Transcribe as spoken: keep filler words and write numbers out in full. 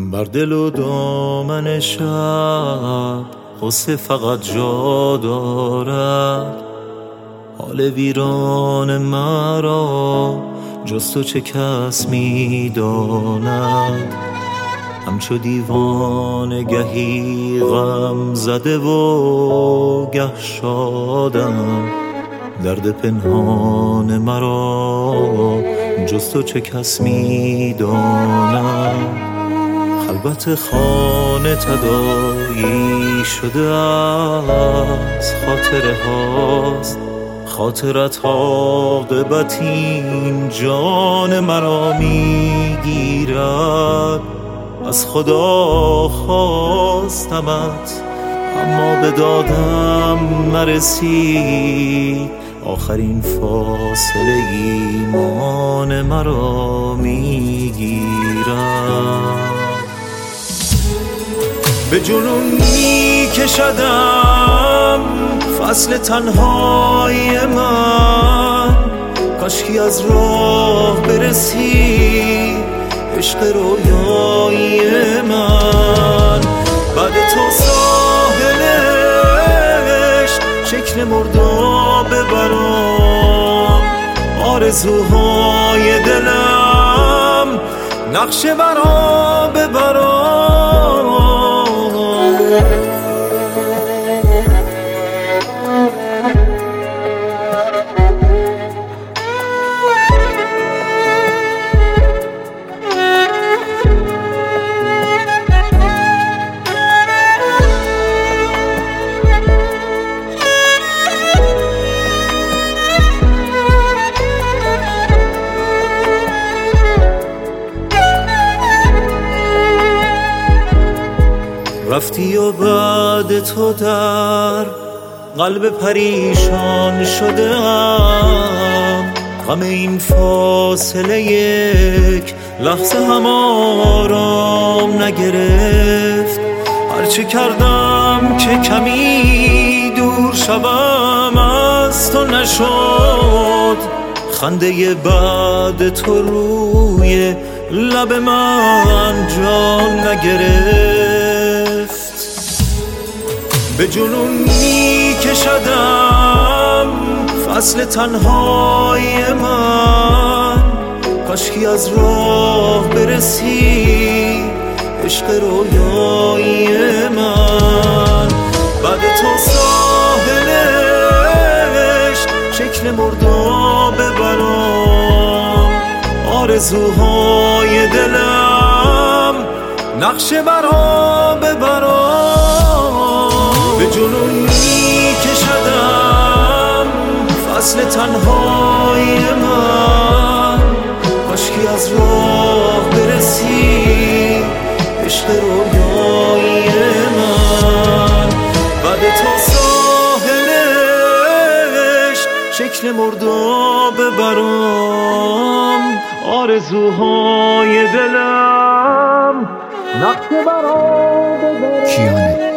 بر دل و دامن شب غصه فقط جا دارد. حال ویران مرا جز تو چه کس می داند. همچو دیوانه گهی غم زده و گه شادم. درد پنهان مرا جز تو چه کس می داند. خلوت خانه تداعی شده از خاطره هاست. خاطرت عاقبت این جان مرا می گیرد. از خدا خواستمت اما به دادم نرسید. آخرین فاصله ایمان مرا می گیرد. به جنون می کشدم فصل تنهای من. کاشکی از راه برسی عشق رویایی من. بعد تو ساحلش شکل مرداب برام. آرزوهای دلم نقشه برا ببرام. رفتی و بعد تو در قلب پریشان شدم. غم این فاصله یک لحظه هم آرام نگرفت. هرچه کردم که کمی دور شوم از تو نشد. خنده بعد تو روی لب من جان نگرفت. به جنون می کشدم فصل تنهای من. کاشکی از راه برسی عشق رویایی من. بعد تو ساحلش شکل مرداب برام. آرزوهای دلم نقشه برا ببرام. به جنون می کشدم فصل تنهای من. کاشکی از راه برسی عشق رویایی من. بعد تو ساحلش شکل مرداب برام. آرزوهای دلم نقشه برا ببرام.